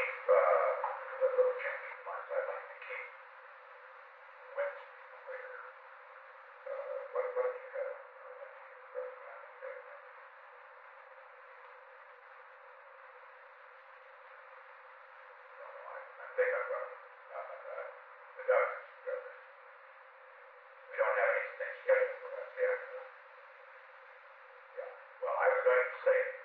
the little change in minds I'd like to keep Wednesday later. What have you had on Wednesday rather than Thursday? No, I think I've got the documents together. We don't have anything scheduled for Wednesday afternoon. Yeah. Well, I was going to say